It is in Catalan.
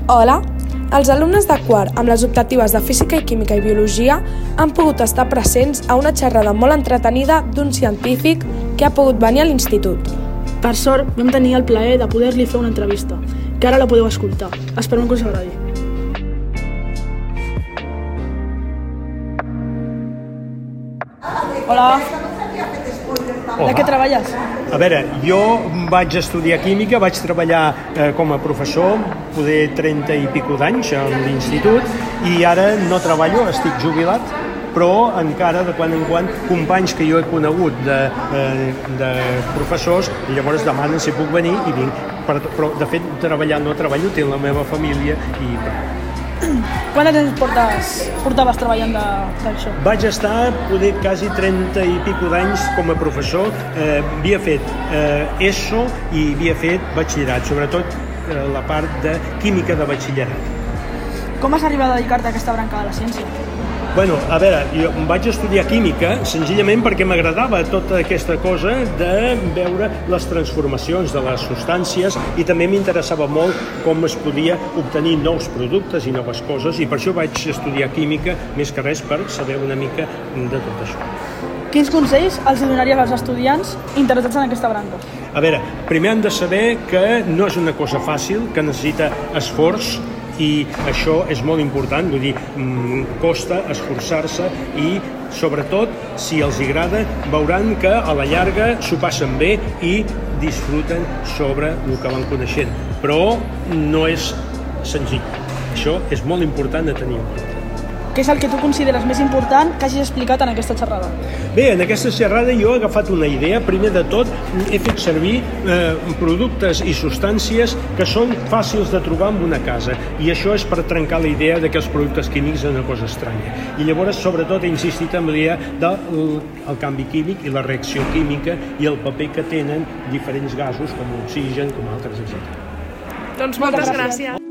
Hola! Els alumnes de quart amb les optatives de Física i Química i Biologia han pogut estar presents a una xerrada molt entretenida d'un científic que ha pogut venir a l'institut. Per sort, vam tenir el plaer de poder-li fer una entrevista, que ara la podeu escoltar. Esperem que us agradi. Hola. De què treballes? A veure, jo vaig estudiar química, vaig treballar com a professor, poder 30 i pico d'anys a l'institut, i ara no treballo, estic jubilat, però encara de quan en quan companys que jo he conegut de professors, i llavors demanen si puc venir i vinc. Però de fet treballar no treballo, tinc la meva família i... Quant temps portaves treballant d'això? Vaig estar poder quasi 30 i pico d'anys com a professor. Havia fet ESO i havia fet batxillerat, sobretot la part de química de batxillerat. Com vas arribar a dedicar-te a aquesta branca de la ciència? Bueno, a veure, jo vaig estudiar química senzillament perquè m'agradava tota aquesta cosa de veure les transformacions de les substàncies i també m'interessava molt com es podia obtenir nous productes i noves coses, i per això vaig estudiar química, més que res per saber una mica de tot això. Quins consells els donaries als estudiants interessats en aquesta branca? A veure, primer han de saber que no és una cosa fàcil, que necessita esforç, i això és molt important, vull dir, costa esforçar-se i, sobretot, si els agrada, veuran que a la llarga s'ho passen bé i disfruten sobre el que van coneixent. Però no és senzill. Això és molt important de tenir en compte. Què és el que tu consideres més important que hagis explicat en aquesta xerrada? Bé, en aquesta xerrada jo he agafat una idea. Primer de tot, he fet servir productes i substàncies que són fàcils de trobar en una casa. I això és per trencar la idea de que els productes químics són una cosa estranya. I llavors, sobretot, he insistit en la idea del canvi químic i la reacció química i el paper que tenen diferents gasos, com l'oxigen, com altres, etc. Doncs moltes gràcies.